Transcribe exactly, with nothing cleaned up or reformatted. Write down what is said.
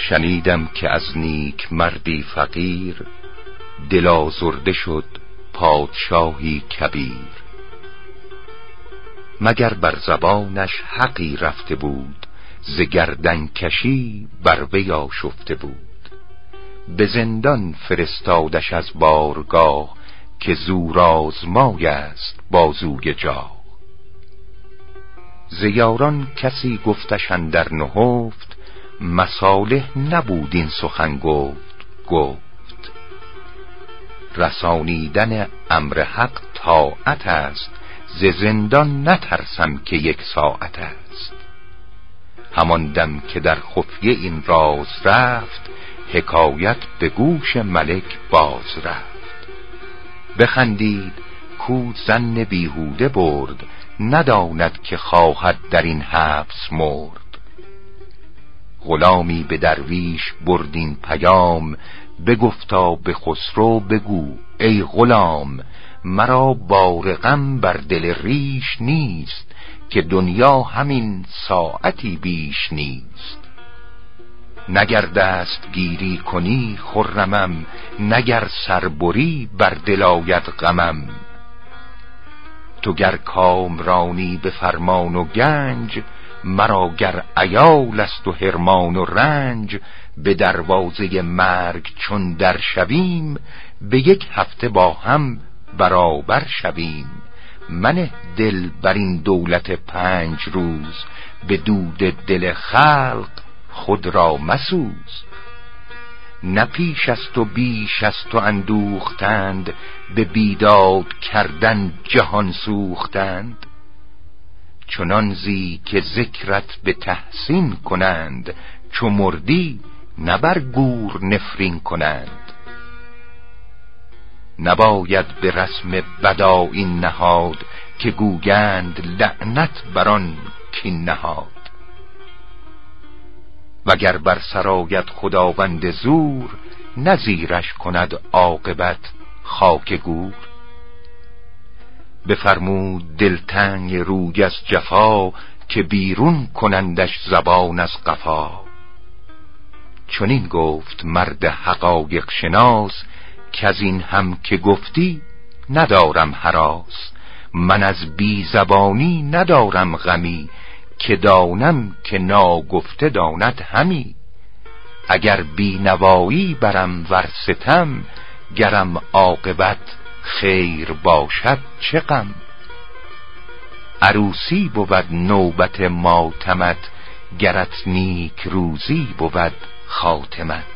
شنیدم که از نیک مردی فقیر، دل آزرده شد پادشاهی کبیر. مگر بر زبانش حقی رفته بود، ز گردن کشی بر وی آشفته بود. به زندان فرستادش از بارگاه، که زور آزمای است بازوی جاه. ز یاران کسی گفتش اندر نهفت، مصالح نبود این سخن گفت گفت. رسانیدن امر حق طاعت است، ز زندان نترسم که یک ساعت است. همان دم که در خفیه این راز رفت، حکایت به گوش ملک باز رفت. بخندید کو ظن بیهوده برد، نداند که خواهد در این حبس مرد. غلامی به درویش برد این پیام، بگفتا به خسرو بگو ای غلام. مرا بار غم بر دل ریش نیست، که دنیا همین ساعتی بیش نیست. نگر دست گیری کنی خرمم، نگر سربری بر دل آید غمم. تو گر کامرانی به فرمان و گنج، مرا گر عیال است و حرمان و رنج. به دروازه مرگ چون در شویم، به یک هفته با هم برابر شویم. منه دل بر این دولت پنج روز، به دود دل خلق خود را مسوز. نه پیش است و بیش است و اندوختند، به بیداد کردن جهان سوختند. چنان زی که ذکرت به تحسین کنند، چو مردی نه بر گور نفرین کنند. نباید به رسم بدا این نهاد، که گویند لعنت بران کین نهاد. وگر بر سرایت خداوند زور، نزیرش کند عاقبت خاک گور. بفرمود دلتنگ روی از جفا، که بیرون کنندش زبان از قفا. چنین گفت مرد حقایق شناس، که از این هم که گفتی ندارم هراس. من از بی زبانی ندارم غمی، که دانم که ناگفته داند همی. اگر بی نوایی برم ور ستم، گرم عاقبت خیر باشد چه غم. عروسی بود نوبت ماتمت، گرت نیک روزی بود خاتمت.